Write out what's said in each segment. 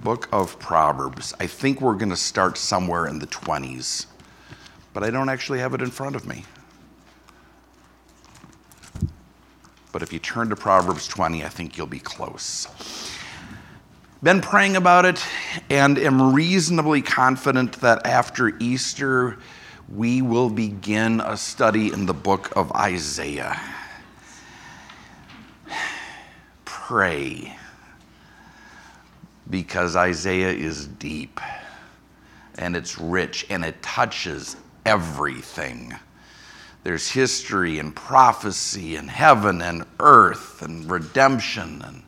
Book of Proverbs. I think we're going to start somewhere in the 20s, but I don't actually have it in front of me. But if you turn to Proverbs 20, I think you'll be close. Been praying about it and am reasonably confident that after Easter, we will begin a study in the book of Isaiah. Pray, because Isaiah is deep and it's rich and it touches everything. There's history and prophecy and heaven and earth and redemption.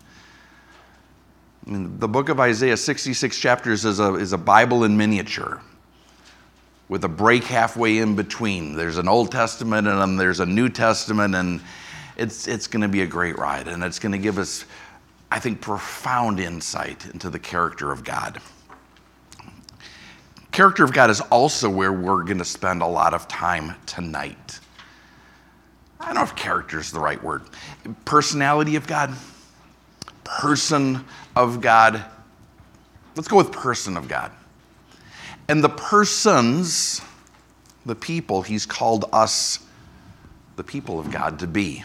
The book of Isaiah, 66 chapters, is a Bible in miniature with a break halfway in between. There's an Old Testament and then there's a New Testament, and it's going to be a great ride, and it's going to give us, I think, profound insight into the character of God. Character of God is also where we're going to spend a lot of time tonight. I don't know if character is the right word. Personality of God, person of God. Let's go with person of God. And the persons, the people, he's called us, the people of God, to be.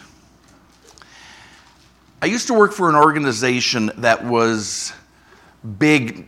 I used to work for an organization that was big,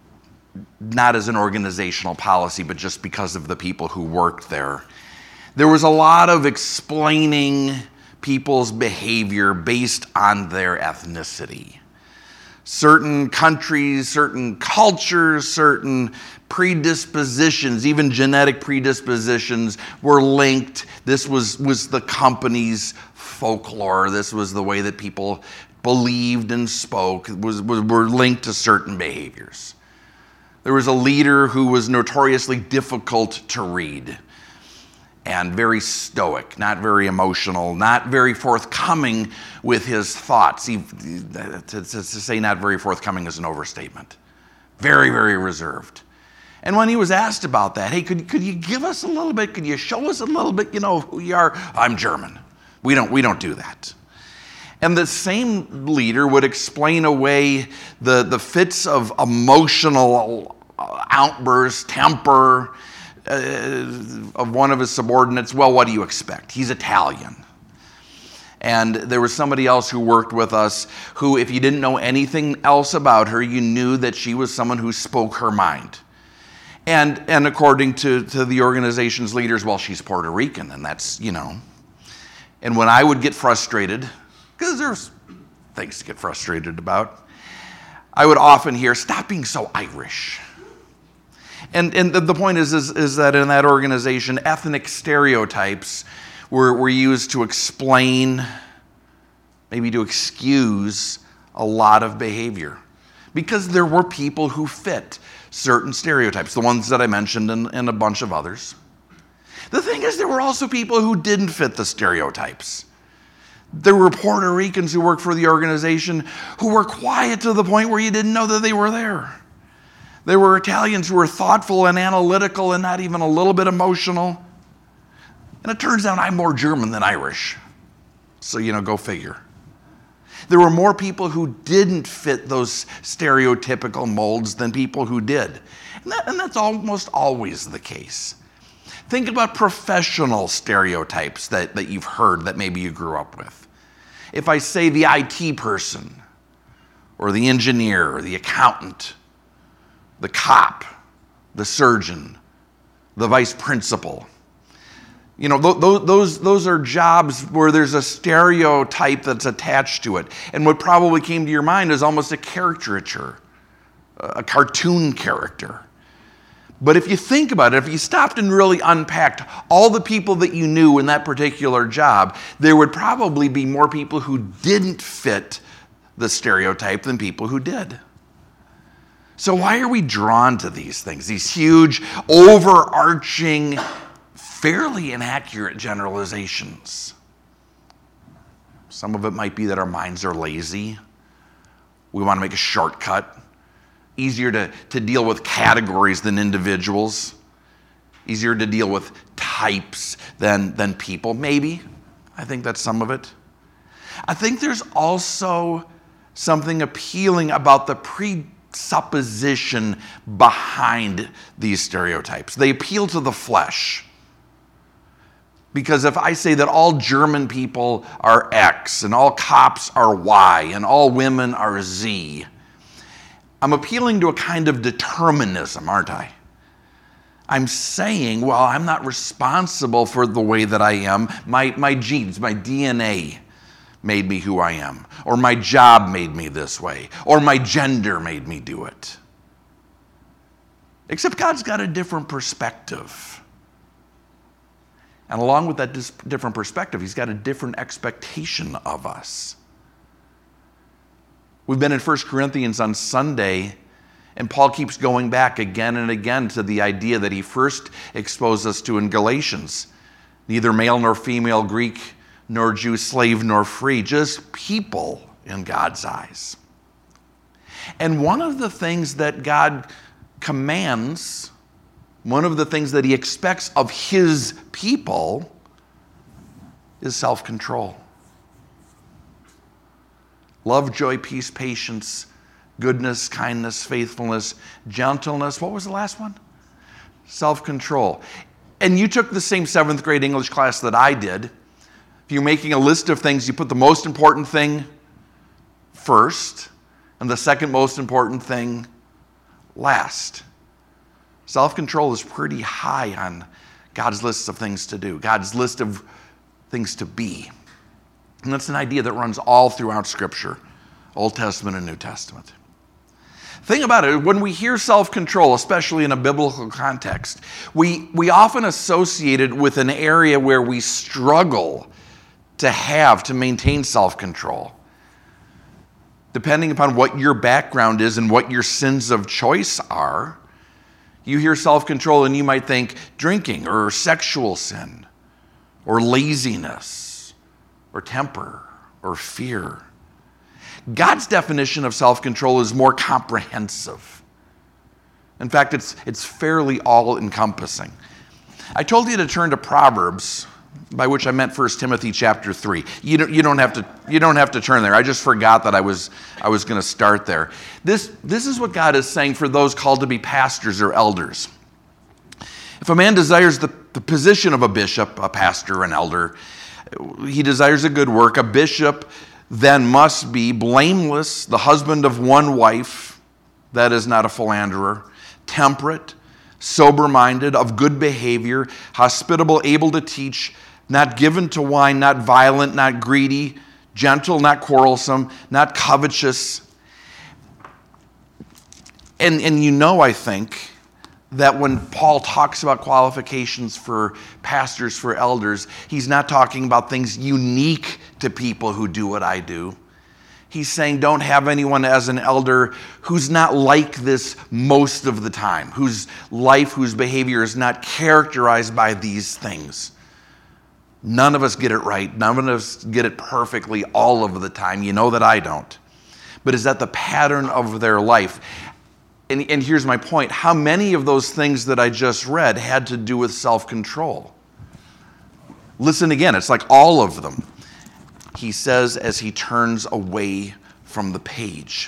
not as an organizational policy, but just because of the people who worked there. There was a lot of explaining people's behavior based on their ethnicity. Certain countries, certain cultures, certain predispositions, even genetic predispositions, were linked. This was the company's folklore. This was the way that people believed and spoke, were linked to certain behaviors. There was a leader who was notoriously difficult to read and very stoic, not very emotional, not very forthcoming with his thoughts. To say not very forthcoming is an overstatement. Very, very reserved. And when he was asked about that, hey, could you give us a little bit? Could you show us a little bit, who you are? I'm German. We don't do that. And the same leader would explain away the fits of emotional outbursts, temper, of one of his subordinates. Well, what do you expect? He's Italian. And there was somebody else who worked with us who, if you didn't know anything else about her, you knew that she was someone who spoke her mind. And according to the organization's leaders, well, she's Puerto Rican, and that's, And when I would get frustrated, because there's things to get frustrated about, I would often hear, stop being so Irish. And the point is that in that organization, ethnic stereotypes were used to explain, maybe to excuse a lot of behavior. Because there were people who fit certain stereotypes, the ones that I mentioned and a bunch of others. The thing is, there were also people who didn't fit the stereotypes. There were Puerto Ricans who worked for the organization who were quiet to the point where you didn't know that they were there. There were Italians who were thoughtful and analytical and not even a little bit emotional. And it turns out I'm more German than Irish. So, go figure. There were more people who didn't fit those stereotypical molds than people who did. And that's almost always the case. Think about professional stereotypes that you've heard that maybe you grew up with. If I say the IT person, or the engineer, or the accountant, the cop, the surgeon, the vice principal. Those are jobs where there's a stereotype that's attached to it. And what probably came to your mind is almost a caricature, a cartoon character. But if you think about it, if you stopped and really unpacked all the people that you knew in that particular job, there would probably be more people who didn't fit the stereotype than people who did. So why are we drawn to these things, these huge, overarching, fairly inaccurate generalizations? Some of it might be that our minds are lazy. We want to make a shortcut. Easier to deal with categories than individuals. Easier to deal with types than people. Maybe. I think that's some of it. I think there's also something appealing about the supposition behind these stereotypes. They appeal to the flesh. Because if I say that all German people are X, and all cops are Y, and all women are Z, I'm appealing to a kind of determinism, aren't I? I'm saying, well, I'm not responsible for the way that I am. My genes, my DNA made me who I am. Or my job made me this way. Or my gender made me do it. Except God's got a different perspective. And along with that different perspective, he's got a different expectation of us. We've been in 1 Corinthians on Sunday, and Paul keeps going back again and again to the idea that he first exposed us to in Galatians. Neither male nor female, Greek nor Jew, slave nor free, just people in God's eyes. And one of the things that God commands, one of the things that he expects of his people is self-control. Love, joy, peace, patience, goodness, kindness, faithfulness, gentleness. What was the last one? Self-control. And you took the same 7th grade English class that I did. If you're making a list of things, you put the most important thing first and the second most important thing last. Self-control is pretty high on God's list of things to do, God's list of things to be. And that's an idea that runs all throughout Scripture, Old Testament and New Testament. Think about it. When we hear self-control, especially in a biblical context, we often associate it with an area where we struggle to maintain self-control. Depending upon what your background is and what your sins of choice are, you hear self-control and you might think drinking or sexual sin or laziness or temper or fear. God's definition of self-control is more comprehensive. In fact, it's fairly all-encompassing. I told you to turn to Proverbs, by which I meant 1 Timothy chapter 3. You don't have to turn there. I just forgot that I was going to start there. This is what God is saying for those called to be pastors or elders. If a man desires the position of a bishop, a pastor, an elder, he desires a good work. A bishop then must be blameless, the husband of one wife, that is not a philanderer, temperate, sober-minded, of good behavior, hospitable, able to teach, not given to wine, not violent, not greedy, gentle, not quarrelsome, not covetous. And I think, that when Paul talks about qualifications for pastors, for elders, he's not talking about things unique to people who do what I do. He's saying don't have anyone as an elder who's not like this most of the time, whose life, whose behavior is not characterized by these things. None of us get it right. None of us get it perfectly all of the time. You know that I don't. But is that the pattern of their life? And here's my point. How many of those things that I just read had to do with self-control? Listen again. It's like all of them. He says as he turns away from the page.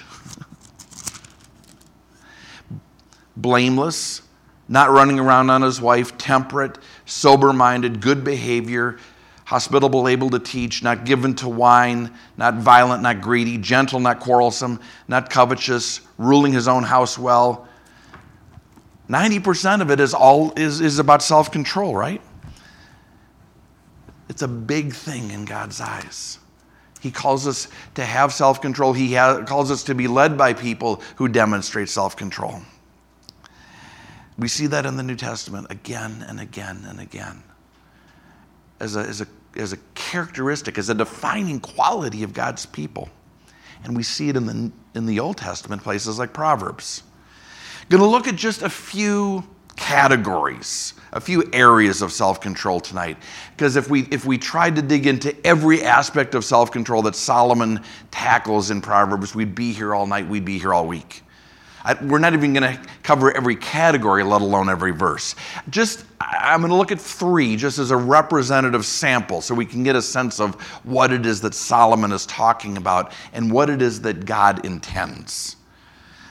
Blameless, not running around on his wife, temperate, sober-minded, good behavior, hospitable, able to teach, not given to wine, not violent, not greedy, gentle, not quarrelsome, not covetous, ruling his own house well. 90% of it is about self-control, right? It's a big thing in God's eyes. He calls us to have self-control. He calls us to be led by people who demonstrate self-control. We see that in the New Testament again and again and again as a characteristic, as a defining quality of God's people. And we see it in the Old Testament, places like Proverbs. Going to look at just a few categories, a few areas of self-control tonight. Because if we tried to dig into every aspect of self-control that Solomon tackles in Proverbs, we'd be here all night, we'd be here all week. We're not even going to cover every category, let alone every verse. I'm going to look at 3 just as a representative sample so we can get a sense of what it is that Solomon is talking about and what it is that God intends.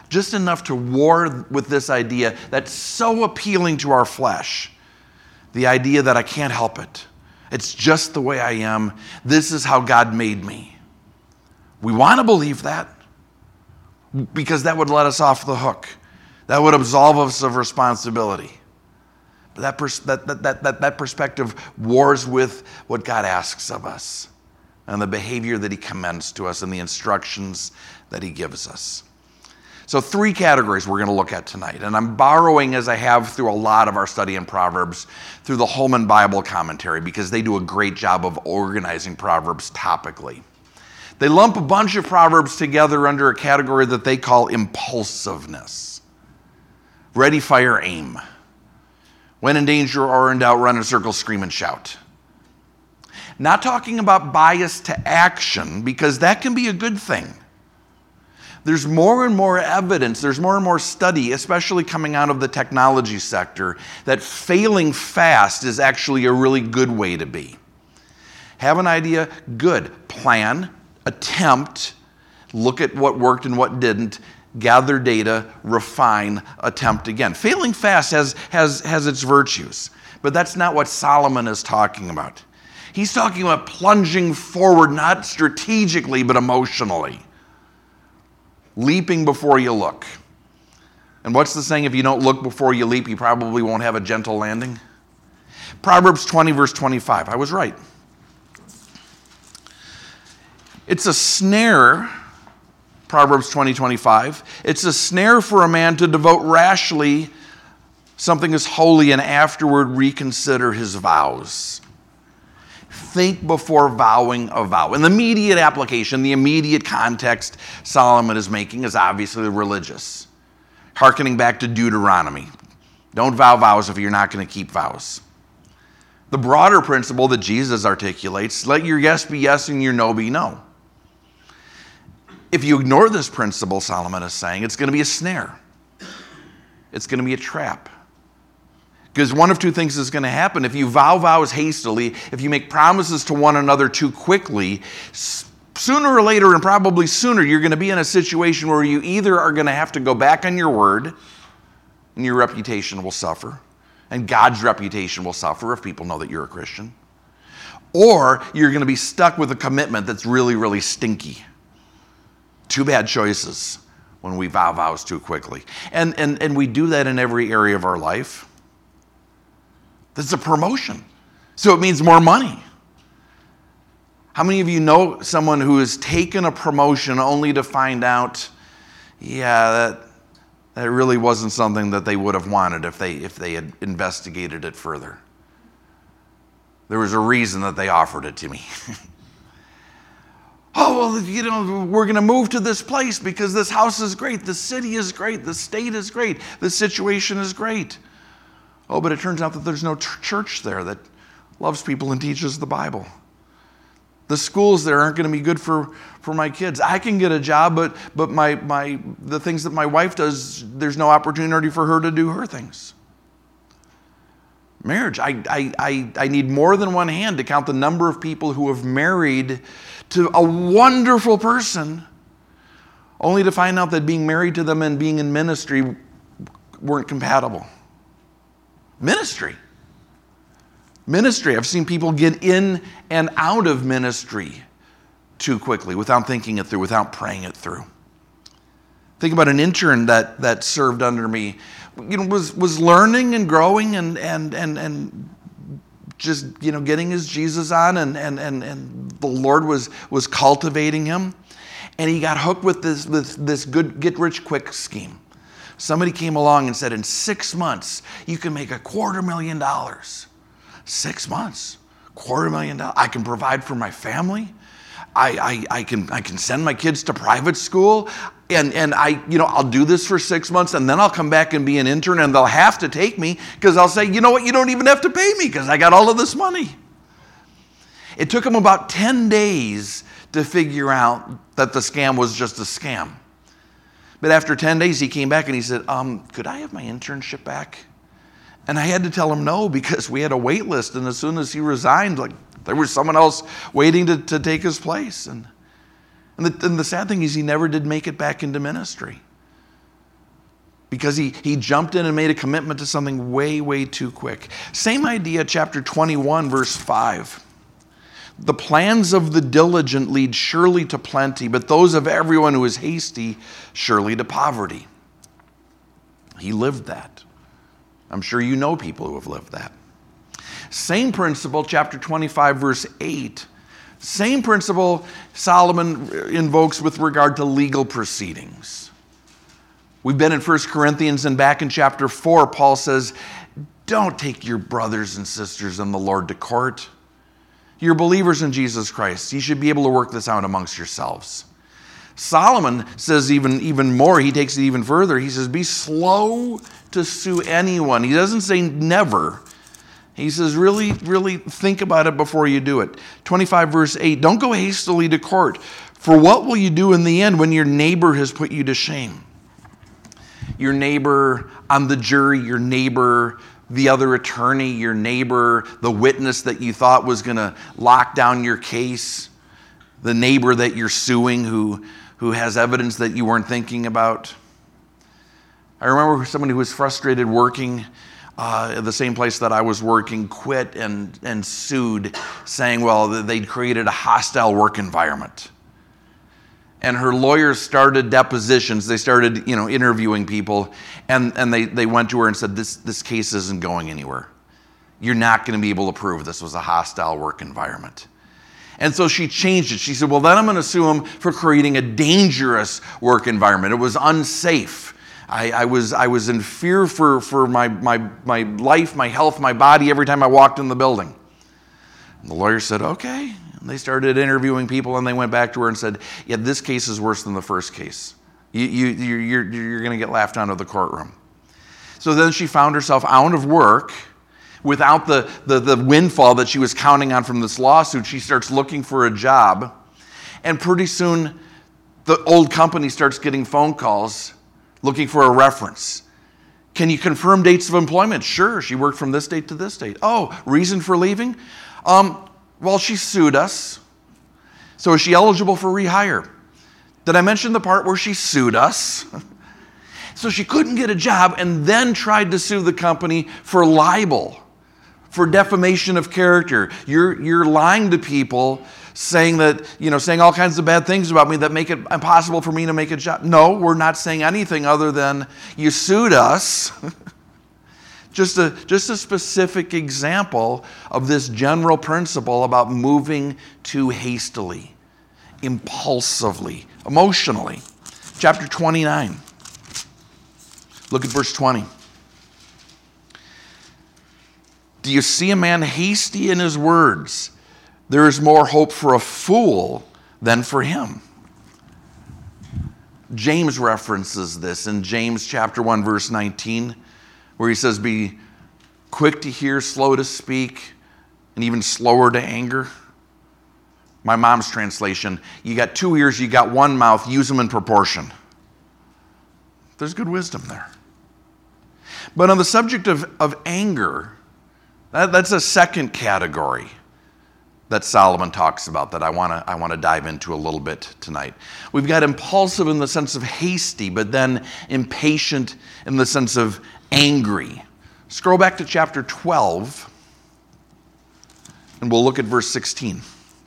just enough to war with this idea that's so appealing to our flesh. The idea that I can't help it. It's just the way I am. This is how God made me. We want to believe that because that would let us off the hook. That would absolve us of responsibility. But that perspective wars with what God asks of us and the behavior that he commends to us and the instructions that he gives us. So 3 categories we're going to look at tonight. And I'm borrowing, as I have through a lot of our study in Proverbs, through the Holman Bible Commentary, because they do a great job of organizing Proverbs topically. They lump a bunch of Proverbs together under a category that they call impulsiveness. Ready, fire, aim. When in danger or in doubt, run in a circle, scream and shout. Not talking about bias to action, because that can be a good thing. There's more and more evidence, there's more and more study, especially coming out of the technology sector, that failing fast is actually a really good way to be. Have an idea? Good. Plan, attempt, look at what worked and what didn't, gather data, refine, attempt again. Failing fast has its virtues, but that's not what Solomon is talking about. He's talking about plunging forward, not strategically, but emotionally. Leaping before you look. And what's the saying? If you don't look before you leap, you probably won't have a gentle landing. Proverbs 20, verse 25. I was right. It's a snare, Proverbs 20, 25. It's a snare for a man to devote rashly something is holy and afterward reconsider his vows. Think before vowing a vow. In the immediate application, the immediate context Solomon is making is obviously religious. Hearkening back to Deuteronomy. Don't vow vows if you're not going to keep vows. The broader principle that Jesus articulates, let your yes be yes and your no be no. If you ignore this principle, Solomon is saying, it's going to be a snare. It's going to be a trap. Because one of two things is going to happen. If you vow vows hastily, if you make promises to one another too quickly, sooner or later, and probably sooner, you're going to be in a situation where you either are going to have to go back on your word, and your reputation will suffer, and God's reputation will suffer if people know that you're a Christian, or you're going to be stuck with a commitment that's really, really stinky. Two bad choices when we vow vows too quickly. And we do that in every area of our life. That's a promotion. So it means more money. How many of you know someone who has taken a promotion only to find out, that really wasn't something that they would have wanted if they had investigated it further? There was a reason that they offered it to me. Oh, well, we're going to move to this place because this house is great, the city is great, the state is great, the situation is great. Oh, but it turns out that there's no church there that loves people and teaches the Bible. The schools there aren't going to be good for my kids. I can get a job, but the things that my wife does, there's no opportunity for her to do her things. Marriage, I need more than one hand to count the number of people who have married to a wonderful person, only to find out that being married to them and being in ministry weren't compatible. Ministry. I've seen people get in and out of ministry too quickly without thinking it through, without praying it through. Think about an intern that served under me. Was learning and growing and just getting his Jesus on and the Lord was cultivating him, and he got hooked with this good get rich quick scheme. Somebody came along and said, in 6 months, you can make $250,000. 6 months, $250,000. I can provide for my family. I can send my kids to private school, and I'll do this for 6 months, and then I'll come back and be an intern, and they'll have to take me because I'll say, you know what, you don't even have to pay me because I got all of this money. It took him about 10 days to figure out that the scam was just a scam. But after 10 days, he came back and he said, could I have my internship back? And I had to tell him no because we had a wait list. And as soon as he resigned, there was someone else waiting to take his place. And the sad thing is he never did make it back into ministry. because he jumped in and made a commitment to something way, way too quick. Same idea, chapter 21, verse 5. The plans of the diligent lead surely to plenty, but those of everyone who is hasty surely to poverty. He lived that. I'm sure you know people who have lived that. Same principle, chapter 25, verse 8. Same principle Solomon invokes with regard to legal proceedings. We've been in 1 Corinthians, and back in chapter 4, Paul says, don't take your brothers and sisters in the Lord to court. You're believers in Jesus Christ. You should be able to work this out amongst yourselves. Solomon says even more. He takes it even further. He says, be slow to sue anyone. He doesn't say never. He says, really, really think about it before you do it. 25 verse 8, don't go hastily to court. For what will you do in the end when your neighbor has put you to shame? Your neighbor on the jury, your neighbor, the other attorney, your neighbor, the witness that you thought was going to lock down your case, the neighbor that you're suing who has evidence that you weren't thinking about. I remember somebody who was frustrated working at the same place that I was working, quit and sued, saying, well, they'd created a hostile work environment. And her lawyers started depositions. They started, interviewing people, and they went to her and said, this case isn't going anywhere. You're not going to be able to prove this was a hostile work environment. And so she changed it. She said, well, then I'm going to sue him for creating a dangerous work environment. It was unsafe. I was in fear for my life, my health, my body every time I walked in the building. And the lawyer said, okay. And they started interviewing people, and they went back to her and said, yeah, this case is worse than the first case. You're going to get laughed out of the courtroom. So then she found herself out of work without the windfall that she was counting on from this lawsuit. She starts looking for a job, and pretty soon the old company starts getting phone calls looking for a reference. Can you confirm dates of employment? Sure, she worked from this date to this date. Oh, reason for leaving? Well, she sued us. So is she eligible for rehire? Did I mention the part where she sued us? So she couldn't get a job and then tried to sue the company for libel, for defamation of character. You're lying to people, saying all kinds of bad things about me that make it impossible for me to make a job. No, we're not saying anything other than you sued us. Just a specific example of this general principle about moving too hastily, impulsively, emotionally. Chapter 29. Look at verse 20. Do you see a man hasty in his words? There is more hope for a fool than for him. James references this in James chapter 1, verse 19, where he says, be quick to hear, slow to speak, and even slower to anger. My mom's translation, you got 2 ears, you got 1 mouth, use them in proportion. There's good wisdom there. But on the subject of anger, that's a second category that Solomon talks about that I want to dive into a little bit tonight. We've got impulsive in the sense of hasty, but then impatient in the sense of angry. Scroll back to chapter 12, and we'll look at verse 16.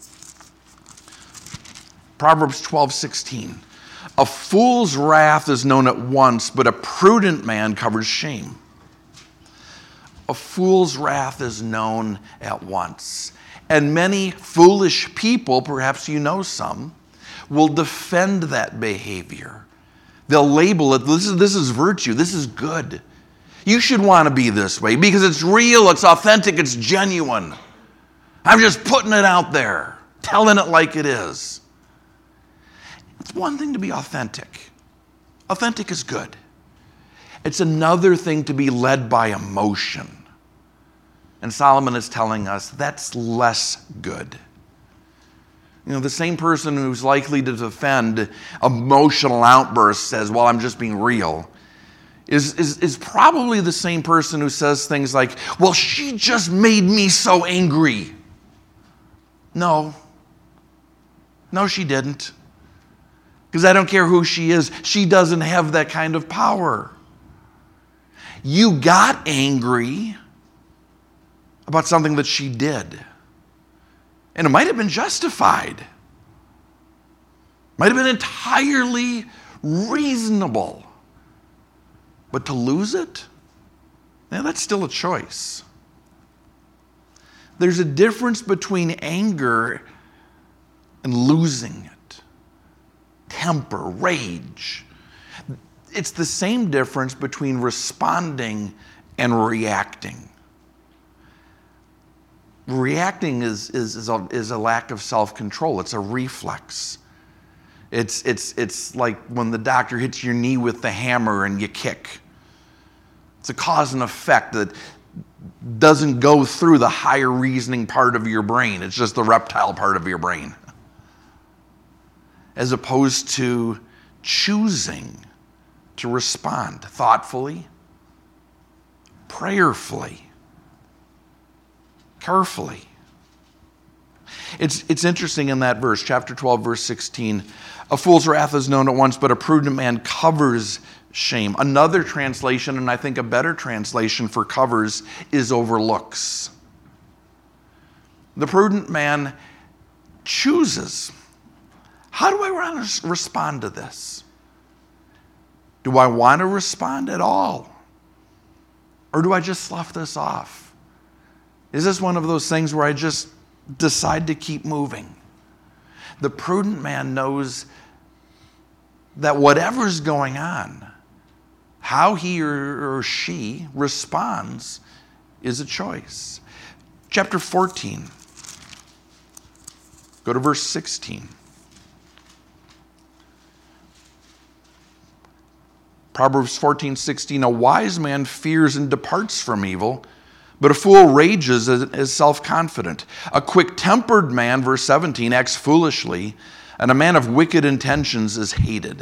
Proverbs 12:16. A fool's wrath is known at once, but a prudent man covers shame. A fool's wrath is known at once. And many foolish people, perhaps you know some, will defend that behavior. They'll label it, this is virtue, this is good. You should want to be this way because it's real, it's authentic, it's genuine. I'm just putting it out there, telling it like it is. It's one thing to be authentic. Authentic is good. It's another thing to be led by emotion. And Solomon is telling us that's less good. The same person who's likely to defend emotional outbursts says, well, I'm just being real, is probably the same person who says things like, well, she just made me so angry. No, she didn't. Because I don't care who she is, she doesn't have that kind of power. You got angry about something that she did. And it might have been justified. Might have been entirely reasonable. But to lose it? Yeah, that's still a choice. There's a difference between anger and losing it. Temper, rage. It's the same difference between responding and reacting. Reacting is a lack of self-control. It's a reflex. It's like when the doctor hits your knee with the hammer and you kick. It's a cause and effect that doesn't go through the higher reasoning part of your brain. It's just the reptile part of your brain. As opposed to choosing to respond thoughtfully, prayerfully, carefully. It's interesting in that verse, chapter 12, verse 16. A fool's wrath is known at once, but a prudent man covers shame. Another translation, and I think a better translation for covers, is overlooks. The prudent man chooses. How do I want to respond to this? Do I want to respond at all? Or do I just slough this off? Is this one of those things where I just decide to keep moving? The prudent man knows that whatever's going on, how he or she responds is a choice. Chapter 14. Go to verse 16. Proverbs 14:16, a wise man fears and departs from evil, but a fool rages and is self-confident. A quick-tempered man, verse 17, acts foolishly, and a man of wicked intentions is hated.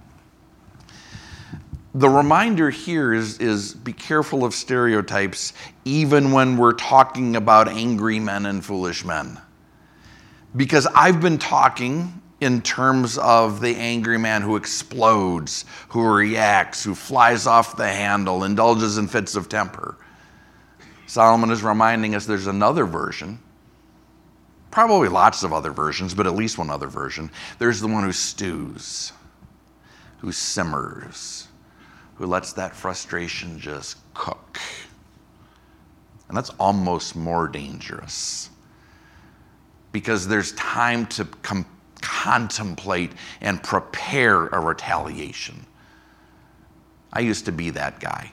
The reminder here is be careful of stereotypes, even when we're talking about angry men and foolish men. Because I've been talking in terms of the angry man who explodes, who reacts, who flies off the handle, indulges in fits of temper. Solomon is reminding us there's another version, probably lots of other versions, but at least one other version. There's the one who stews, who simmers, who lets that frustration just cook. And that's almost more dangerous because there's time to contemplate and prepare a retaliation. I used to be that guy.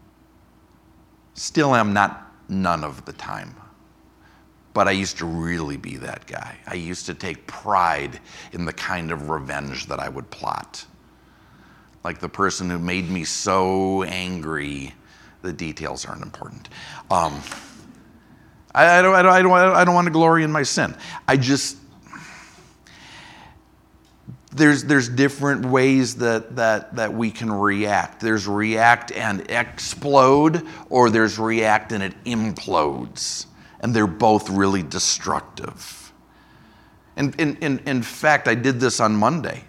Still am, not none of the time. But I used to really be that guy. I used to take pride in the kind of revenge that I would plot. Like the person who made me so angry, the details aren't important. I don't want to glory in my sin. There's different ways that we can react. There's react and explode, or there's react and it implodes. And they're both really destructive. And in fact, I did this on Monday.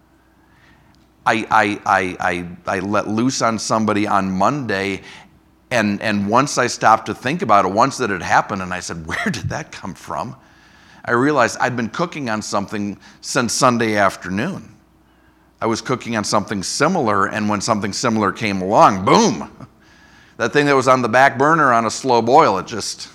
I let loose on somebody on Monday, and once I stopped to think about it, once that had happened, and I said, where did that come from? I realized I'd been cooking on something since Sunday afternoon. I was cooking on something similar, and when something similar came along, boom! That thing that was on the back burner on a slow boil, it just...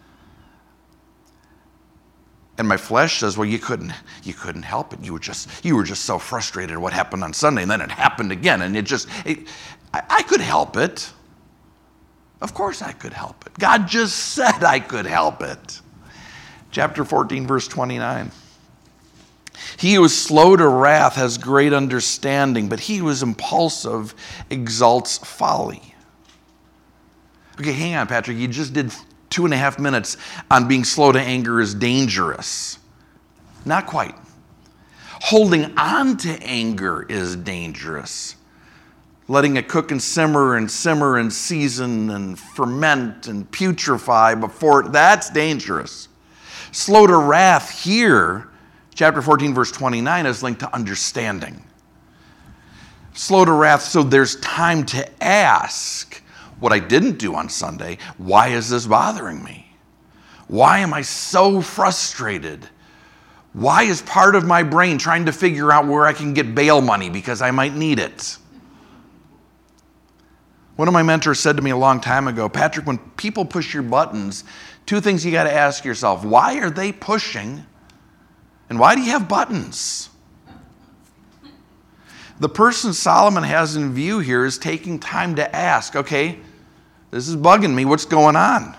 And my flesh says, well, you couldn't help it. You were just so frustrated at what happened on Sunday, and then it happened again, and I could help it. Of course I could help it. God just said I could help it. Chapter 14, verse 29. He who is slow to wrath has great understanding, but he who is impulsive exalts folly. Okay, hang on, Patrick. You just did 2.5 minutes on being slow to anger is dangerous. Not quite. Holding on to anger is dangerous. Letting it cook and simmer and season and ferment and putrefy before that's dangerous. Slow to wrath here, chapter 14, verse 29, is linked to understanding. Slow to wrath, so there's time to ask, what I didn't do on Sunday. Why is this bothering me? Why am I so frustrated? Why is part of my brain trying to figure out where I can get bail money because I might need it? One of my mentors said to me a long time ago, Patrick, when people push your buttons, two things you got to ask yourself. Why are they pushing? And why do you have buttons? The person Solomon has in view here is taking time to ask, okay, this is bugging me. What's going on?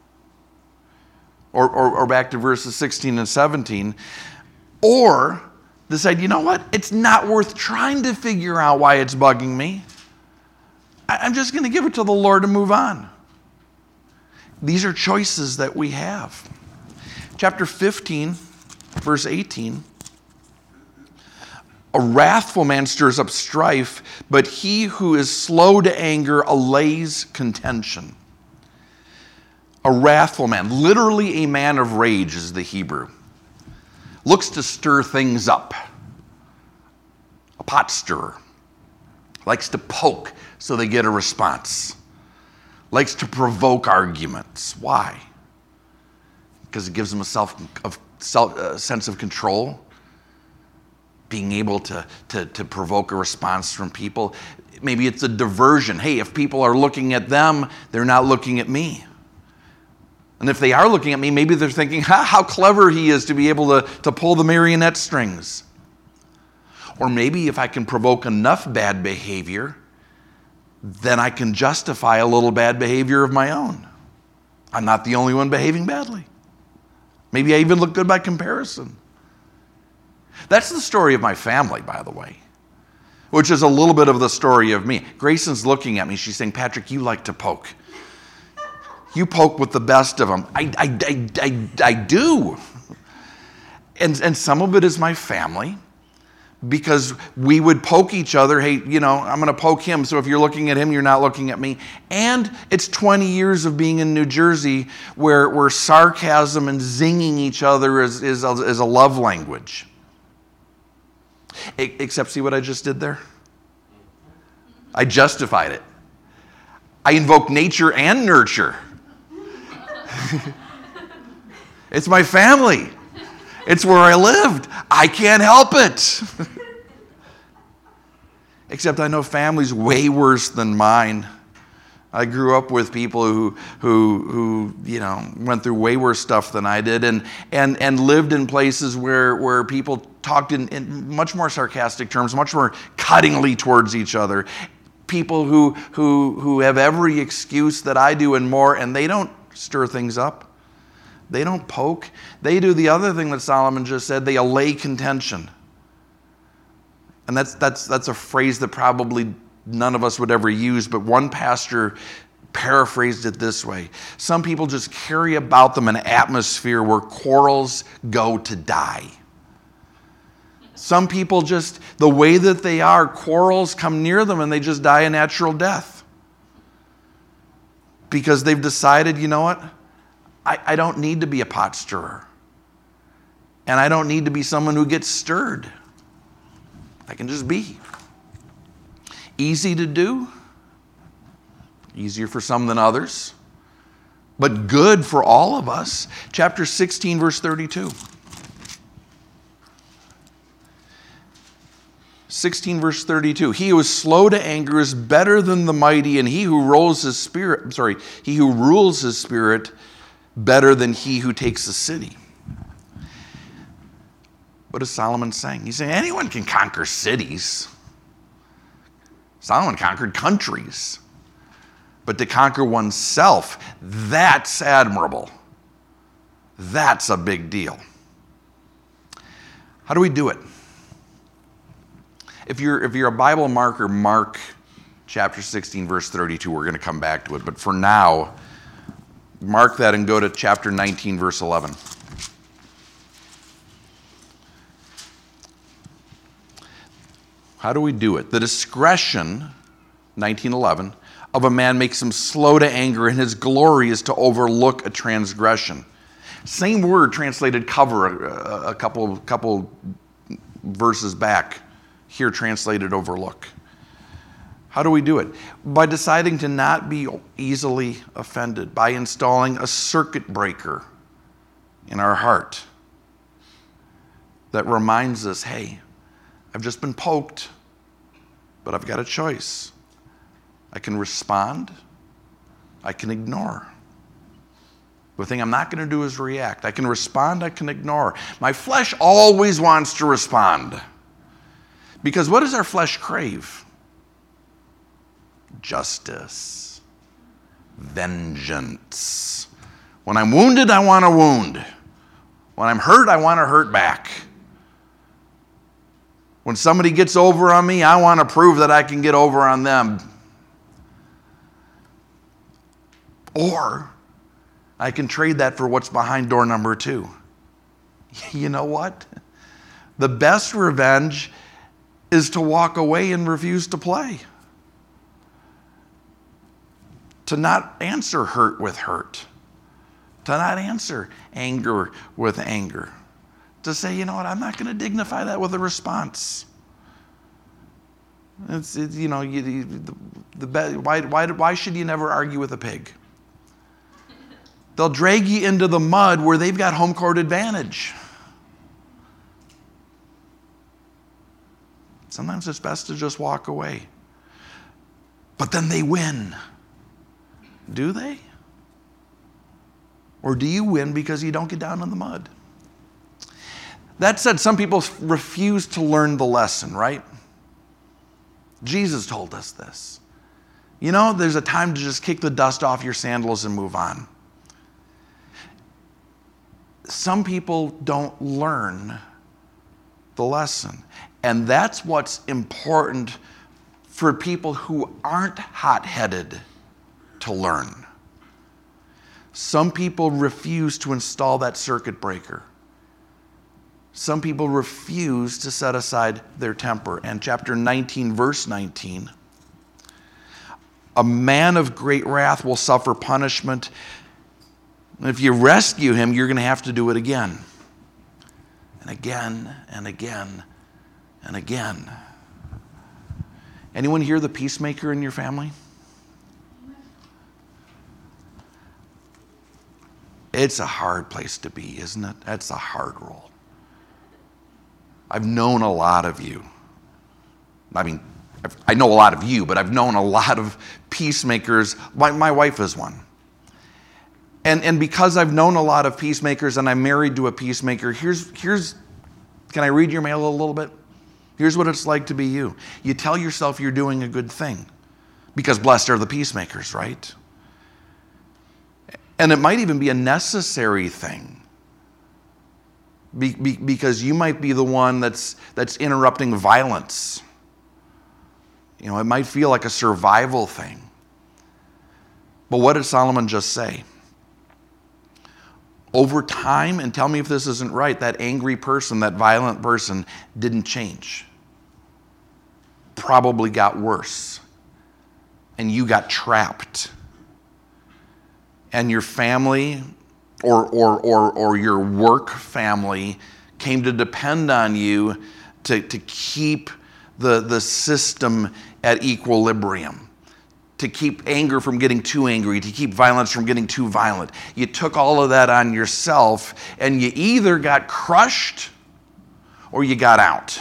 Or back to verses 16 and 17. Or decide, you know what? It's not worth trying to figure out why it's bugging me. I'm just going to give it to the Lord and move on. These are choices that we have. Chapter 15, verse 18. A wrathful man stirs up strife, but he who is slow to anger allays contention. A wrathful man, literally a man of rage is the Hebrew, looks to stir things up. A pot stirrer. Likes to poke so they get a response. Likes to provoke arguments. Why? Because it gives them a sense of control. Being able to provoke a response from people. Maybe it's a diversion. Hey, if people are looking at them, they're not looking at me. And if they are looking at me, maybe they're thinking, how clever he is to be able to pull the marionette strings. Or maybe if I can provoke enough bad behavior, then I can justify a little bad behavior of my own. I'm not the only one behaving badly. Maybe I even look good by comparison. That's the story of my family, by the way, which is a little bit of the story of me. Grayson's looking at me. She's saying, Patrick, you like to poke. You poke with the best of them. I do. And some of it is my family, because we would poke each other. Hey, I'm going to poke him, so if you're looking at him, you're not looking at me. And it's 20 years of being in New Jersey where sarcasm and zinging each other is a love language. Except, see what I just did there? I justified it. I invoke nature and nurture. It's my family. It's where I lived. I can't help it. Except I know family's way worse than mine. I grew up with people who went through way worse stuff than I did, and lived in places where people talked in much more sarcastic terms, much more cuttingly towards each other. People who have every excuse that I do and more, and they don't stir things up. They don't poke. They do the other thing that Solomon just said. They allay contention. And that's a phrase that probably none of us would ever use, but one pastor paraphrased it this way. Some people just carry about them an atmosphere where quarrels go to die. Some people just, the way that they are, quarrels come near them and they just die a natural death. Because they've decided, you know what? I don't need to be a pot stirrer. And I don't need to be someone who gets stirred. I can just be. Easy to do. Easier for some than others. But good for all of us. Chapter 16, verse 32. 16 verse 32. He who is slow to anger is better than the mighty, and he who rules his spirit better than he who takes a city. What is Solomon saying? He's saying anyone can conquer cities. Solomon conquered countries. But to conquer oneself, that's admirable. That's a big deal. How do we do it? If you're a Bible marker, mark chapter 16, verse 32. We're going to come back to it. But for now, mark that and go to chapter 19, verse 11. How do we do it? The discretion, 19:11, of a man makes him slow to anger, and his glory is to overlook a transgression. Same word translated cover a couple verses back. Here translated overlook. How do we do it? By deciding to not be easily offended, by installing a circuit breaker in our heart that reminds us, hey, I've just been poked, but I've got a choice. I can respond, I can ignore. The thing I'm not going to do is react. I can respond, I can ignore. My flesh always wants to respond. Because what does our flesh crave? Justice, vengeance. When I'm wounded, I want to wound. When I'm hurt, I want to hurt back. When somebody gets over on me, I want to prove that I can get over on them. Or I can trade that for what's behind door number 2. You know what? The best revenge is to walk away and refuse to play. To not answer hurt with hurt. To not answer anger with anger. To say, you know what, I'm not going to dignify that with a response. Why should you never argue with a pig? They'll drag you into the mud where they've got home court advantage. Sometimes it's best to just walk away. But then they win. Do they? Or do you win because you don't get down in the mud? That said, some people refuse to learn the lesson, right? Jesus told us this. You know, there's a time to just kick the dust off your sandals and move on. Some people don't learn the lesson. And that's what's important for people who aren't hot-headed to learn. Some people refuse to install that circuit breaker. Some people refuse to set aside their temper. And chapter 19, verse 19, a man of great wrath will suffer punishment. And if you rescue him, you're going to have to do it again. And again, and again, and again. Anyone here the peacemaker in your family? It's a hard place to be, isn't it? That's a hard role. I've known a lot of you. I mean, I know a lot of you, but I've known a lot of peacemakers. My wife is one. And because I've known a lot of peacemakers and I'm married to a peacemaker, here's can I read your mail a little bit? Here's what it's like to be you. You tell yourself you're doing a good thing because blessed are the peacemakers, right? And it might even be a necessary thing because you might be the one that's interrupting violence. You know, it might feel like a survival thing. But what did Solomon just say? Over time, and tell me if this isn't right, that angry person, that violent person didn't change. Probably got worse. And you got trapped. And your family or your work family came to depend on you to keep the system at equilibrium, to keep anger from getting too angry, to keep violence from getting too violent. You took all of that on yourself, and you either got crushed or you got out.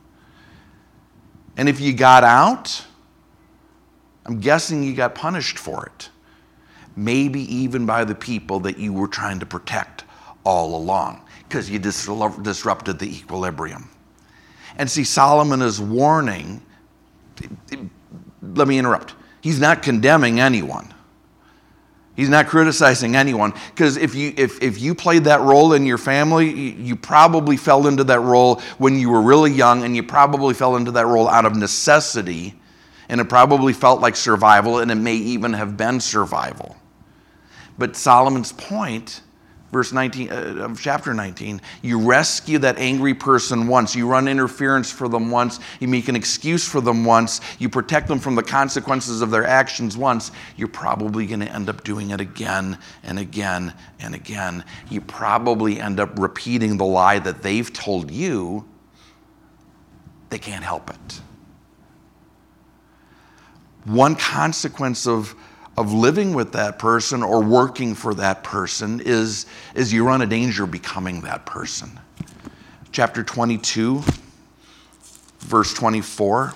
And if you got out, I'm guessing you got punished for it. Maybe even by the people that you were trying to protect all along, because you disrupted the equilibrium. And see, Solomon is warning. Let me interrupt. He's not condemning anyone. He's not criticizing anyone, because if you played that role in your family, you probably fell into that role when you were really young, and you probably fell into that role out of necessity, and it probably felt like survival, and it may even have been survival. But Solomon's point, verse 19 of chapter 19, you rescue that angry person once, you run interference for them once, you make an excuse for them once, you protect them from the consequences of their actions once, you're probably going to end up doing it again and again and again. You probably end up repeating the lie that they've told you. They can't help it. one consequence of living with that person or working for that person is you run a danger of becoming that person. Chapter 22, verse 24.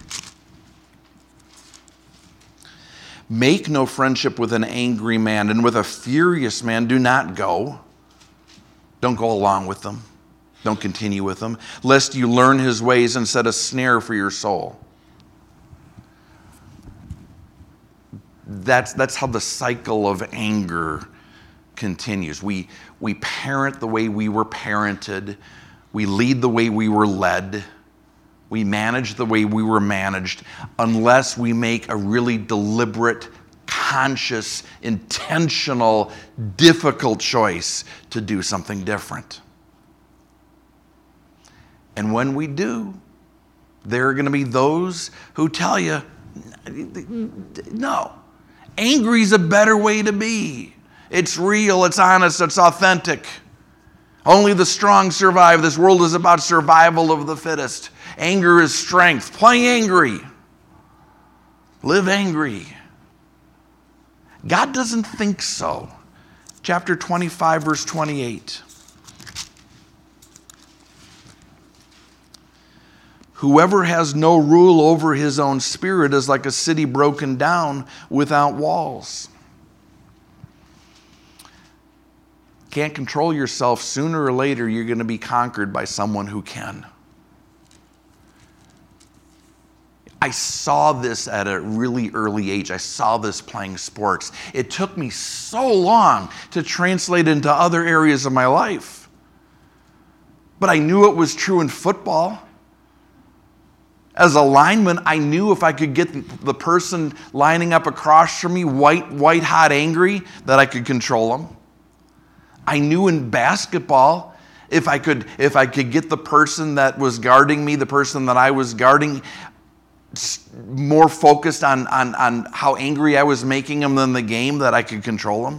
Make no friendship with an angry man, and with a furious man do not go. Don't go along with them. Don't continue with them, lest you learn his ways and set a snare for your soul. That's how the cycle of anger continues. We parent the way we were parented. We lead the way we were led. We manage the way we were managed, unless we make a really deliberate, conscious, intentional, difficult choice to do something different. And when we do, there are going to be those who tell you, no, angry's a better way to be. It's real, it's honest, it's authentic. Only the strong survive. This world is about survival of the fittest. Anger is strength. Play angry. Live angry. God doesn't think so. Chapter 25, verse 28. Whoever has no rule over his own spirit is like a city broken down without walls. Can't control yourself, sooner or later you're going to be conquered by someone who can. I saw this at a really early age. I saw this playing sports. It took me so long to translate into other areas of my life. But I knew it was true in football. As a lineman, I knew if I could get the person lining up across from me white hot angry, that I could control them. I knew in basketball, if I could get the person that was guarding me, the person that I was guarding, more focused on how angry I was making them than the game, that I could control them.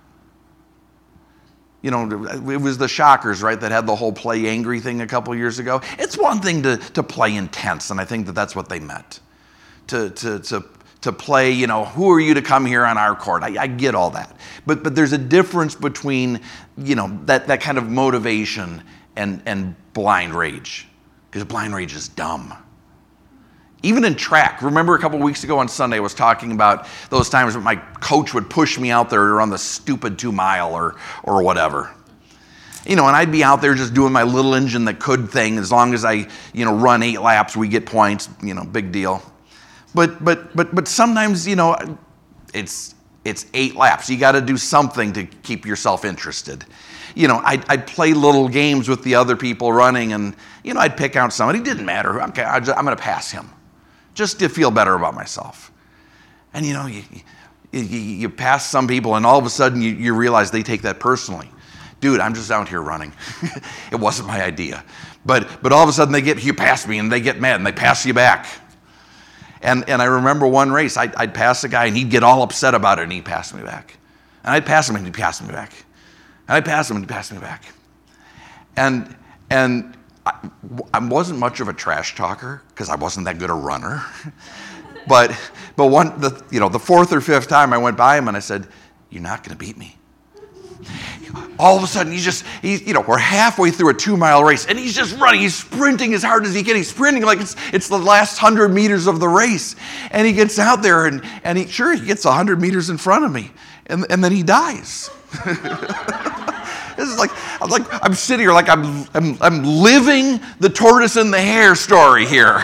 You know, it was the Shockers, right, that had the whole play angry thing a couple years ago. It's one thing to play intense, and I think that's what they meant. To play, you know, who are you to come here on our court? I get all that. But there's a difference between, you know, that kind of motivation and blind rage. Because blind rage is dumb. Even in track, remember a couple weeks ago on Sunday, I was talking about those times when my coach would push me out there to run the stupid 2 mile or whatever. You know, and I'd be out there just doing my little engine that could thing. As long as I, you know, run 8 laps, we get points, you know, big deal. But sometimes, you know, it's 8 laps. You got to do something to keep yourself interested. You know, I'd play little games with the other people running, and, you know, I'd pick out somebody. It didn't matter. Okay, I'm going to pass him, just to feel better about myself. And, you know, you pass some people, and all of a sudden you realize they take that personally. Dude, I'm just out here running. It wasn't my idea. But all of a sudden you pass me, and they get mad, and they pass you back. And I remember one race, I'd pass a guy, and he'd get all upset about it, and he'd pass me back. And I'd pass him, and he'd pass me back. And I'd pass him, and he'd pass me back. And I wasn't much of a trash talker, because I wasn't that good a runner. but the fourth or fifth time I went by him, and I said, "You're not going to beat me." All of a sudden, we're halfway through a 2 mile race, and he's just running. He's sprinting as hard as he can. He's sprinting like it's the last 100 meters of the race. And he gets out there, and he gets 100 meters in front of me, and then he dies. This is I'm sitting here like I'm living the tortoise and the hare story here.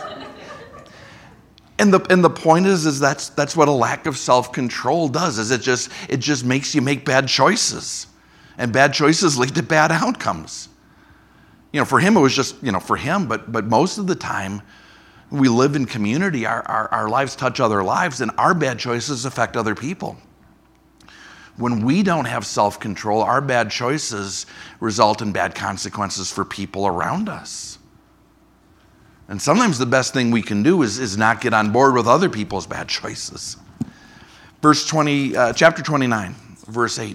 And the point is that's what a lack of self-control does. Is it just makes you make bad choices. And bad choices lead to bad outcomes. You know, for him it was just, you know, for him, but most of the time we live in community, our lives touch other lives, and our bad choices affect other people. When we don't have self-control, our bad choices result in bad consequences for people around us. And sometimes the best thing we can do is not get on board with other people's bad choices. Chapter 29, verse 8.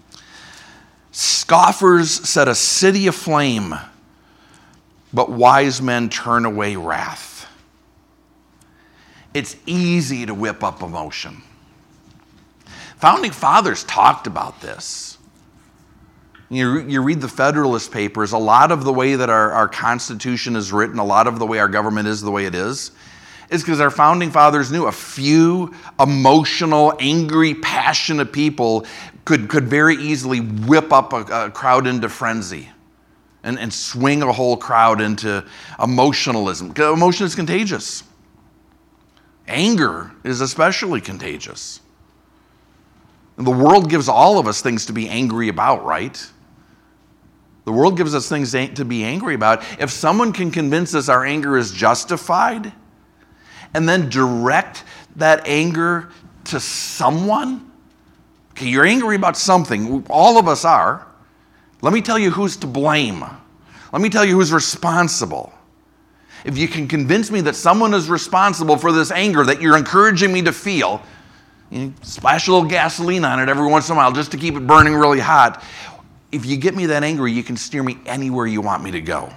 Scoffers set a city aflame, but wise men turn away wrath. It's easy to whip up emotion. Founding fathers talked about this. You read the Federalist Papers, a lot of the way that our Constitution is written, a lot of the way our government is the way it is because our founding fathers knew a few emotional, angry, passionate people could very easily whip up a crowd into frenzy and swing a whole crowd into emotionalism. Emotion is contagious. Anger is especially contagious. The world gives all of us things to be angry about, right? The world gives us things to be angry about. If someone can convince us our anger is justified and then direct that anger to someone, okay, you're angry about something. All of us are. Let me tell you who's to blame. Let me tell you who's responsible. If you can convince me that someone is responsible for this anger that you're encouraging me to feel, you splash a little gasoline on it every once in a while just to keep it burning really hot. If you get me that angry, you can steer me anywhere you want me to go.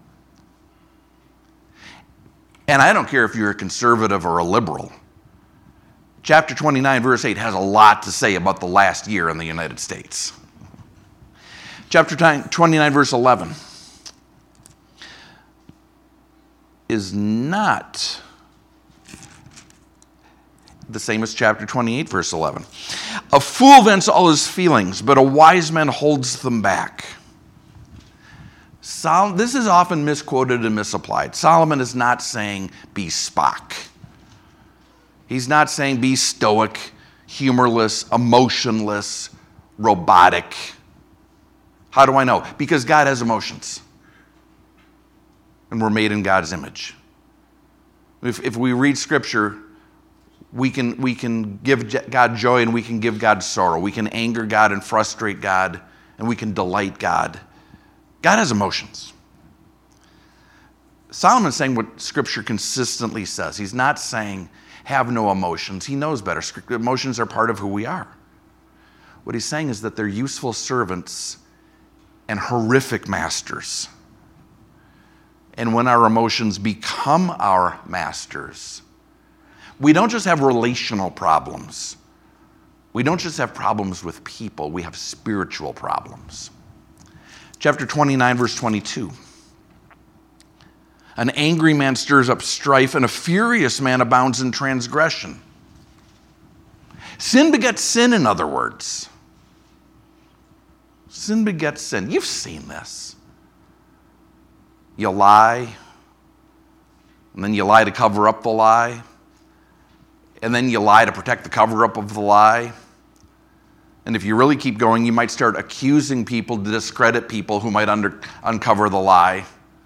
And I don't care if you're a conservative or a liberal. Chapter 29, verse 8 has a lot to say about the last year in the United States. Chapter 29, verse 11 is not the same as chapter 28, verse 11. A fool vents all his feelings, but a wise man holds them back. This is often misquoted and misapplied. Solomon is not saying be Spock. He's not saying be stoic, humorless, emotionless, robotic. How do I know? Because God has emotions. And we're made in God's image. If we read Scripture, we can give God joy and we can give God sorrow. We can anger God and frustrate God, and we can delight God. God has emotions. Solomon's saying what Scripture consistently says. He's not saying have no emotions. He knows better. Emotions are part of who we are. What he's saying is that they're useful servants and horrific masters. And when our emotions become our masters, we don't just have relational problems. We don't just have problems with people. We have spiritual problems. Chapter 29, verse 22. An angry man stirs up strife, and a furious man abounds in transgression. Sin begets sin, in other words. Sin begets sin. You've seen this. You lie, and then you lie to cover up the lie, and then you lie to protect the cover-up of the lie. And if you really keep going, you might start accusing people to discredit people who might uncover the lie.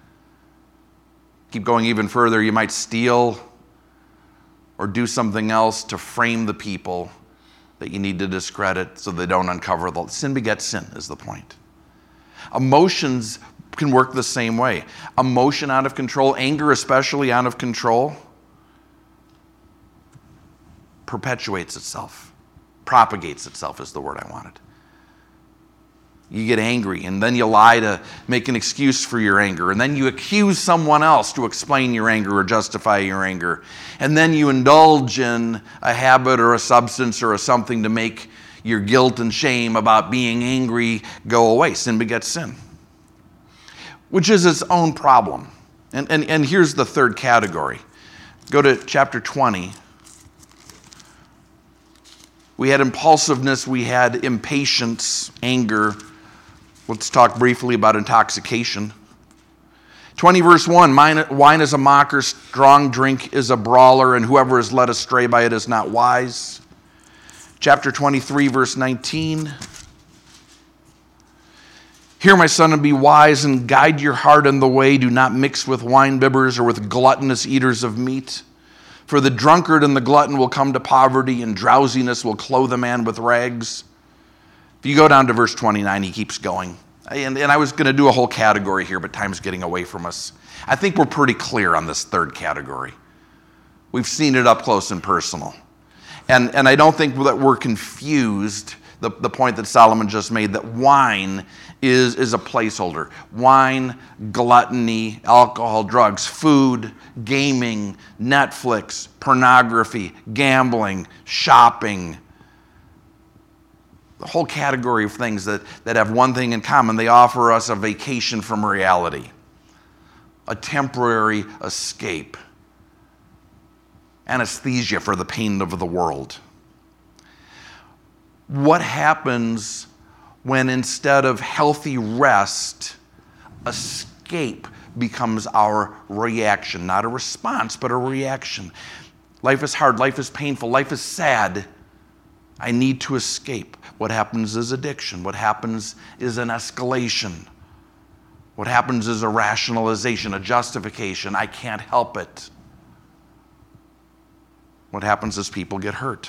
Keep going even further, you might steal or do something else to frame the people that you need to discredit so they don't uncover the sin. Begets sin is the point. Emotions can work the same way. Emotion out of control, anger especially out of control, perpetuates itself, propagates itself is the word I wanted. You get angry, and then you lie to make an excuse for your anger, and then you accuse someone else to explain your anger or justify your anger, and then you indulge in a habit or a substance or a something to make your guilt and shame about being angry go away. Sin begets sin, which is its own problem. And here's the third category. Go to chapter 20. We had impulsiveness, we had impatience, anger. Let's talk briefly about intoxication. 20 verse 1, wine is a mocker, strong drink is a brawler, and whoever is led astray by it is not wise. Chapter 23 verse 19. Hear, my son, and be wise, and guide your heart in the way. Do not mix with wine-bibbers or with gluttonous eaters of meat. For the drunkard and the glutton will come to poverty, and drowsiness will clothe a man with rags. If you go down to verse 29, he keeps going. And I was going to do a whole category here, but time's getting away from us. I think we're pretty clear on this third category. We've seen it up close and personal. And I don't think that we're confused the point that Solomon just made, that wine is a placeholder. Wine, gluttony, alcohol, drugs, food, gaming, Netflix, pornography, gambling, shopping. The whole category of things that have one thing in common. They offer us a vacation from reality, a temporary escape, anesthesia for the pain of the world. What happens when instead of healthy rest, escape becomes our reaction? Not a response, but a reaction. Life is hard, life is painful, life is sad. I need to escape. What happens is addiction. What happens is an escalation. What happens is a rationalization, a justification. I can't help it. What happens is people get hurt.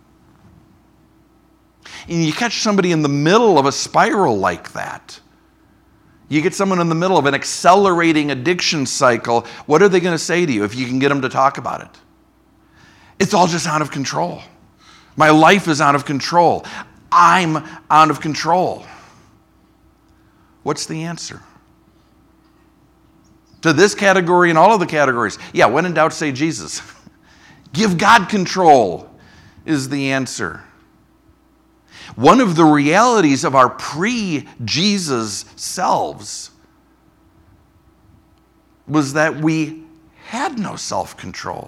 And you catch somebody in the middle of a spiral like that. You get someone in the middle of an accelerating addiction cycle. What are they going to say to you if you can get them to talk about it? It's all just out of control. My life is out of control. I'm out of control. What's the answer? To this category and all of the categories. Yeah, when in doubt, say Jesus. Give God control is the answer. One of the realities of our pre-Jesus selves was that we had no self-control.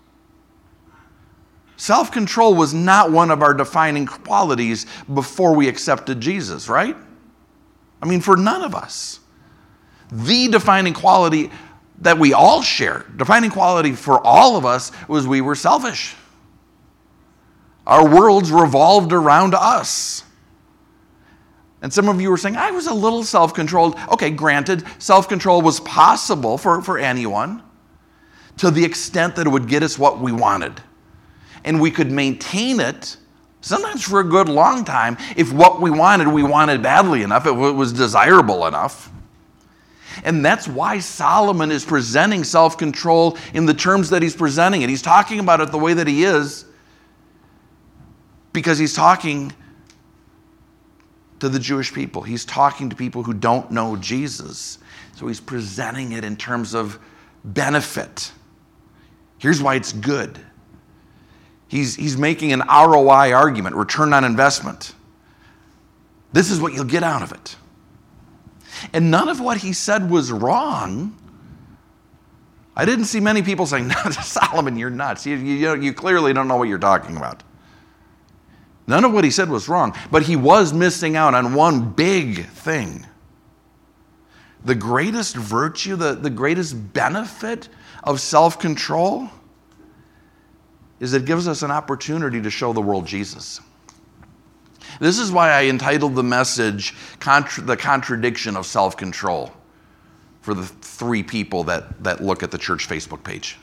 Self-control was not one of our defining qualities before we accepted Jesus, right? I mean, for none of us. The defining quality that we all share, defining quality for all of us, was we were selfish. Our worlds revolved around us. And some of you were saying, I was a little self-controlled. Okay, granted, self-control was possible for anyone to the extent that it would get us what we wanted. And we could maintain it, sometimes for a good long time, if what we wanted badly enough, it was desirable enough. And that's why Solomon is presenting self-control in the terms that he's presenting it. He's talking about it the way that he is because he's talking to the Jewish people. He's talking to people who don't know Jesus. So he's presenting it in terms of benefit. Here's why it's good. He's making an ROI argument, return on investment. This is what you'll get out of it. And none of what he said was wrong. I didn't see many people saying, no, Solomon, you're nuts. You clearly don't know what you're talking about. None of what he said was wrong, but he was missing out on one big thing. The greatest virtue, the greatest benefit of self-control is it gives us an opportunity to show the world Jesus. This is why I entitled the message, The Contradiction of Self-Control, for the 3 people that look at the church Facebook page.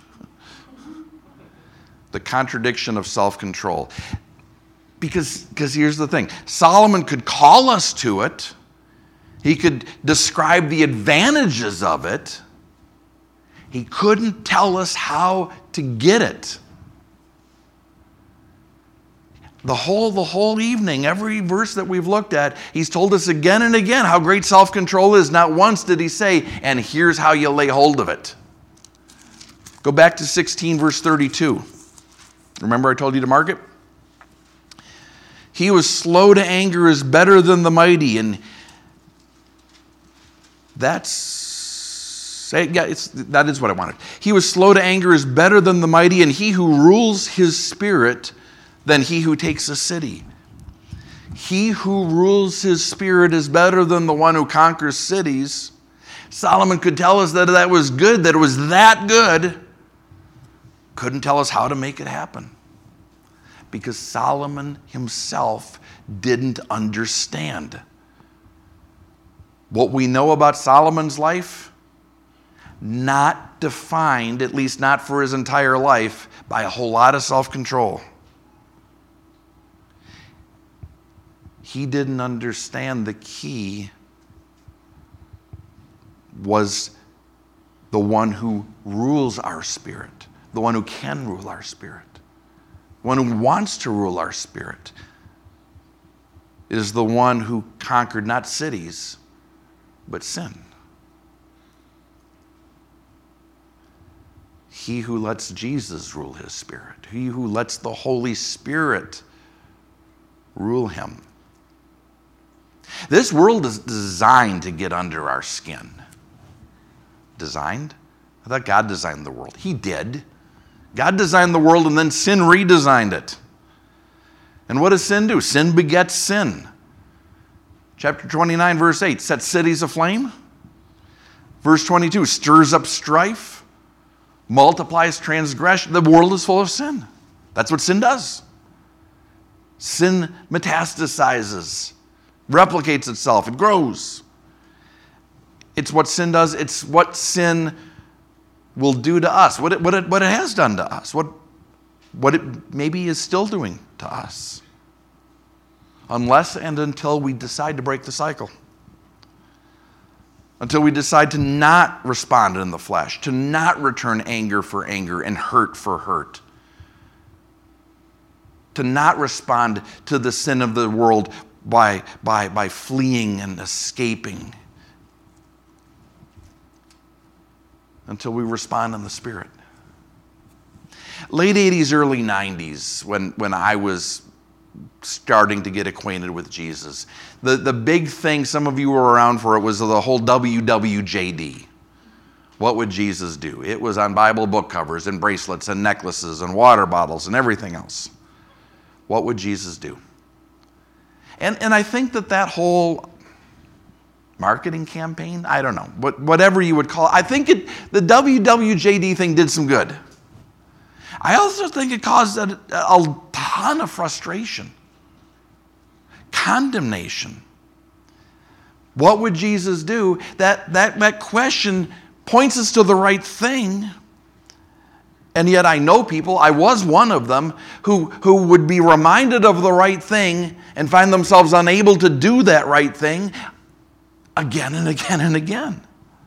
The contradiction of self-control. Because here's the thing. Solomon could call us to it. He could describe the advantages of it. He couldn't tell us how to get it. The whole evening, every verse that we've looked at, he's told us again and again how great self-control is. Not once did he say, and here's how you lay hold of it. Go back to 16, verse 32. Remember I told you to mark it? He was slow to anger is better than the mighty. And that is what I wanted. He was slow to anger is better than the mighty, and he who rules his spirit than he who takes a city. He who rules his spirit is better than the one who conquers cities. Solomon could tell us that that was good, that it was that good. Couldn't tell us how to make it happen. Because Solomon himself didn't understand. What we know about Solomon's life, not defined, at least not for his entire life, by a whole lot of self-control. He didn't understand the key was the one who rules our spirit, the one who can rule our spirit, the one who wants to rule our spirit. is the one who conquered not cities, but sin. He who lets Jesus rule his spirit. He who lets the Holy Spirit rule him. This world is designed to get under our skin. Designed? I thought God designed the world. He did. God designed the world and then sin redesigned it. And what does sin do? Sin begets sin. Chapter 29, verse 8, sets cities aflame. Verse 22, stirs up strife, multiplies transgression. The world is full of sin. That's what sin does. Sin metastasizes, replicates itself, it grows. It's what sin does. It's what sin will do to us, what it has done to us, what it maybe is still doing to us. Unless and until we decide to break the cycle. Until we decide to not respond in the flesh, to not return anger for anger and hurt for hurt. To not respond to the sin of the world by fleeing and escaping. Until we respond in the Spirit. Late 80s, early 90s, when I was starting to get acquainted with Jesus, the big thing, some of you were around for it, was the whole WWJD. What would Jesus do? It was on Bible book covers and bracelets and necklaces and water bottles and everything else. What would Jesus do? And I think that whole marketing campaign, I don't know, whatever you would call it, I think the WWJD thing did some good. I also think it caused a ton of frustration, condemnation. What would Jesus do? That question points us to the right thing. And yet I know people, I was one of them, who would be reminded of the right thing and find themselves unable to do that right thing again and again and again.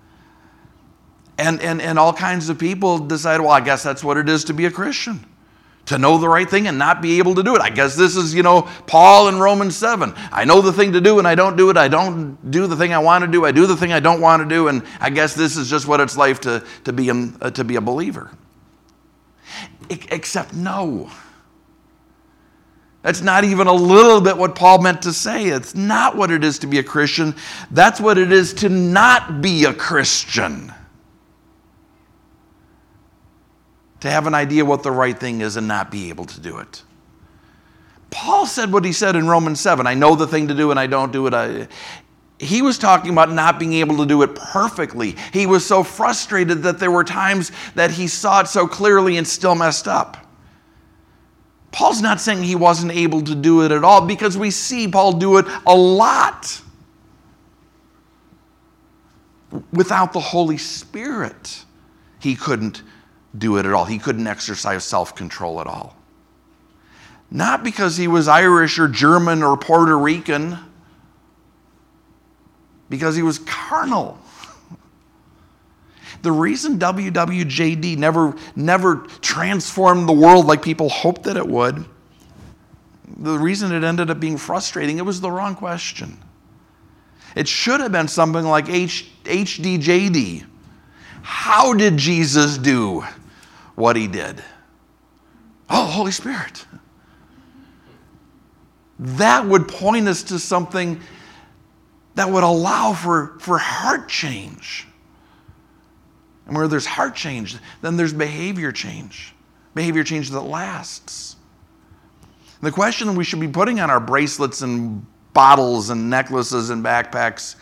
And all kinds of people decide, well, I guess that's what it is to be a Christian. To know the right thing and not be able to do it. I guess this is, Paul in Romans 7. I know the thing to do and I don't do it. I don't do the thing I want to do. I do the thing I don't want to do. And I guess this is just what it's like to be a believer. Except no. That's not even a little bit what Paul meant to say. It's not what it is to be a Christian. That's what it is to not be a Christian. To have an idea what the right thing is and not be able to do it. Paul said what he said in Romans 7. I know the thing to do and I don't do it. He was talking about not being able to do it perfectly. He was so frustrated that there were times that he saw it so clearly and still messed up. Paul's not saying he wasn't able to do it at all, because we see Paul do it a lot. Without the Holy Spirit, he couldn't do it at all. He couldn't exercise self-control at all. Not because he was Irish or German or Puerto Rican, because he was carnal. The reason WWJD never transformed the world like people hoped that it would, the reason it ended up being frustrating, it was the wrong question. It should have been something like HDJD. How did Jesus do what he did? Oh, Holy Spirit. That would point us to something that would allow for heart change. And where there's heart change, then there's behavior change. Behavior change that lasts. And the question that we should be putting on our bracelets and bottles and necklaces and backpacks,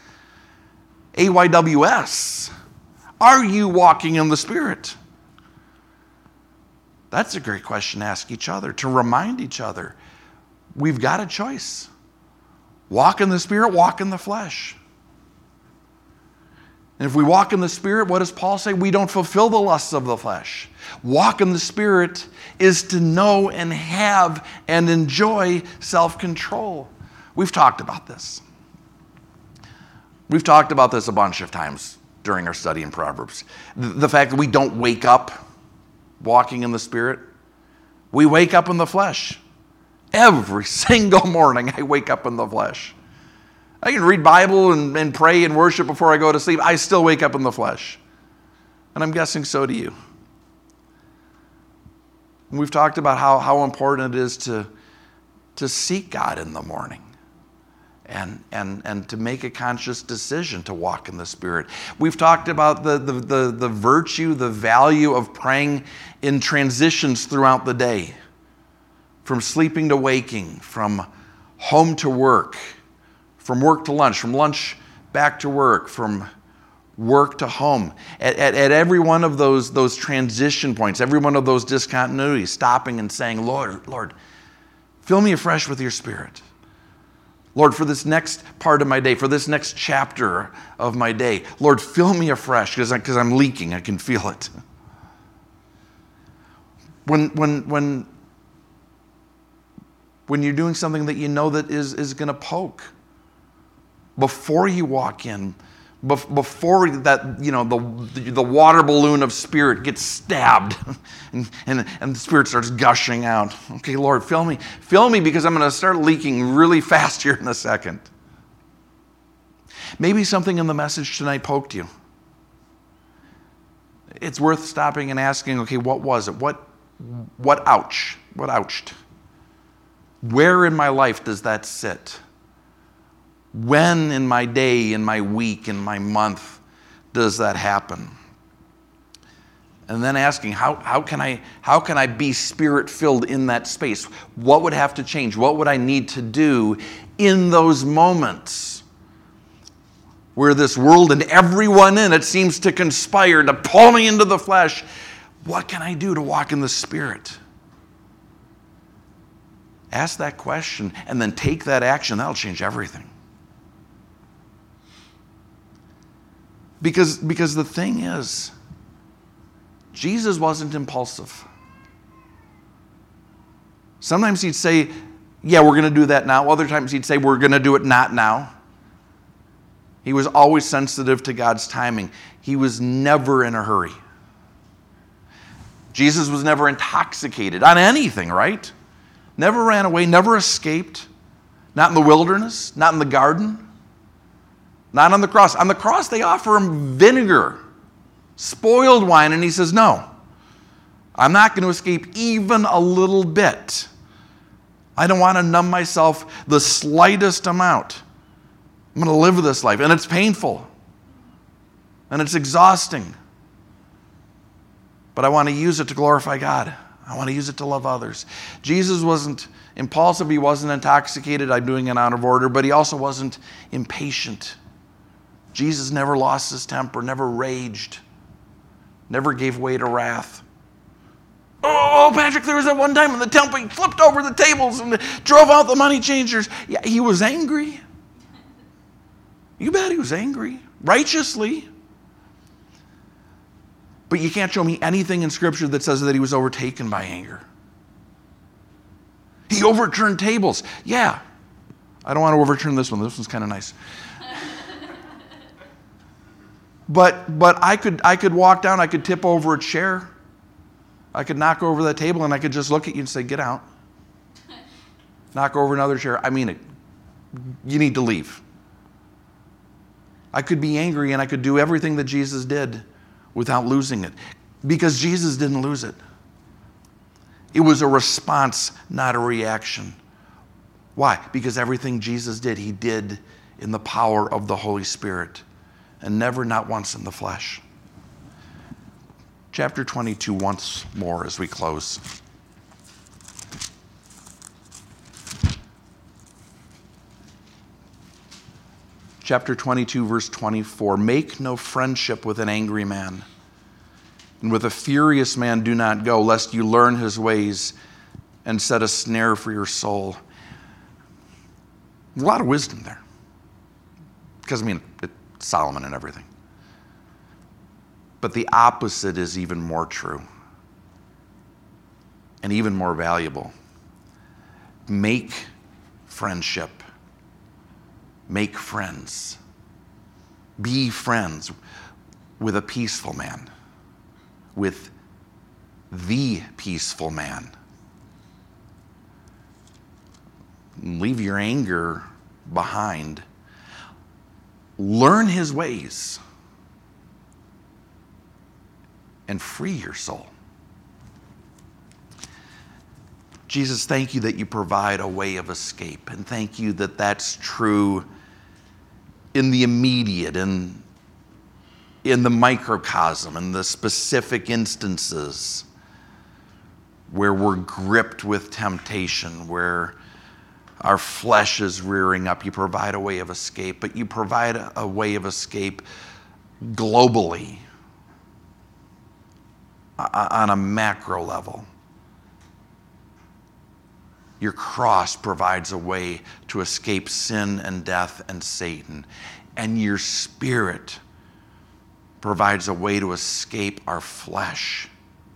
AYWS, are you walking in the Spirit? That's a great question to ask each other, to remind each other. We've got a choice. Walk in the Spirit, walk in the flesh. And if we walk in the Spirit, what does Paul say? We don't fulfill the lusts of the flesh. Walk in the Spirit is to know and have and enjoy self-control. We've talked about this. We've talked about this a bunch of times during our study in Proverbs. The fact that we don't wake up walking in the Spirit. We wake up in the flesh. Every single morning I wake up in the flesh. I can read Bible and pray and worship before I go to sleep. I still wake up in the flesh. And I'm guessing so do you. And we've talked about how important it is to seek God in the morning and to make a conscious decision to walk in the Spirit. We've talked about the virtue, the value of praying in transitions throughout the day, from sleeping to waking, from home to work, from work to lunch, from lunch back to work, from work to home. At every one of those transition points, every one of those discontinuities, stopping and saying, Lord, fill me afresh with your Spirit. Lord, for this next part of my day, for this next chapter of my day, Lord, fill me afresh because I'm leaking. I can feel it. When you're doing something that you know that is going to poke, before you walk in, before that, the water balloon of Spirit gets stabbed and the Spirit starts gushing out. Okay, Lord, fill me because I'm going to start leaking really fast here in a second. Maybe something in the message tonight poked you. It's worth stopping and asking, okay, what was it? What ouched? Where in my life does that sit? When in my day, in my week, in my month does that happen? And then asking, how can I be Spirit-filled in that space? What would have to change? What would I need to do in those moments where this world and everyone in it seems to conspire to pull me into the flesh? What can I do to walk in the Spirit? Ask that question and then take that action. That'll change everything. Because the thing is, Jesus wasn't impulsive. Sometimes he'd say, yeah, we're going to do that now. Other times he'd say, we're going to do it not now. He was always sensitive to God's timing. He was never in a hurry. Jesus was never intoxicated on anything, right? Never ran away, never escaped. Not in the wilderness, not in the garden. Not on the cross. On the cross, they offer him vinegar, spoiled wine, and he says, no, I'm not going to escape even a little bit. I don't want to numb myself the slightest amount. I'm going to live this life, and it's painful, and it's exhausting, but I want to use it to glorify God. I want to use it to love others. Jesus wasn't impulsive. He wasn't intoxicated. I'm doing it out of order, but he also wasn't impatient. Jesus never lost his temper, never raged, never gave way to wrath. Oh, Patrick, there was that one time in the temple, he flipped over the tables and drove out the money changers. Yeah, he was angry. You bet he was angry, righteously. But you can't show me anything in Scripture that says that he was overtaken by anger. He overturned tables. Yeah, I don't want to overturn this one. This one's kind of nice. But I could walk down, I could tip over a chair, I could knock over that table, and I could just look at you and say, get out. Knock over another chair. I mean it. You need to leave. I could be angry and I could do everything that Jesus did without losing it. Because Jesus didn't lose it. It was a response, not a reaction. Why? Because everything Jesus did, he did in the power of the Holy Spirit. And never, not once in the flesh. Chapter 22 once more as we close. Chapter 22, verse 24. Make no friendship with an angry man, and with a furious man do not go, lest you learn his ways and set a snare for your soul. There's a lot of wisdom there. Because, it's Solomon and everything. But the opposite is even more true and even more valuable. Make friendship. Make friends. Be friends with a peaceful man. With the peaceful man. Leave your anger behind. Learn his ways and free your soul. Jesus, thank you that you provide a way of escape, and thank you that that's true in the immediate, in the microcosm, in the specific instances where we're gripped with temptation, where our flesh is rearing up. You provide a way of escape, but you provide a way of escape globally, on a macro level. Your cross provides a way to escape sin and death and Satan. And your Spirit provides a way to escape our flesh,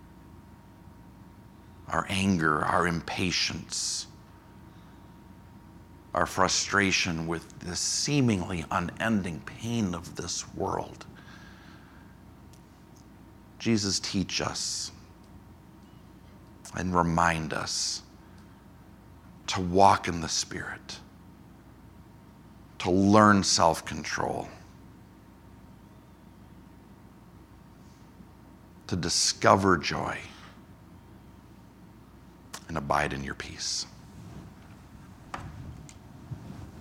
our anger, our impatience, our frustration with the seemingly unending pain of this world. Jesus, teach us and remind us to walk in the Spirit, to learn self-control, to discover joy, and abide in your peace.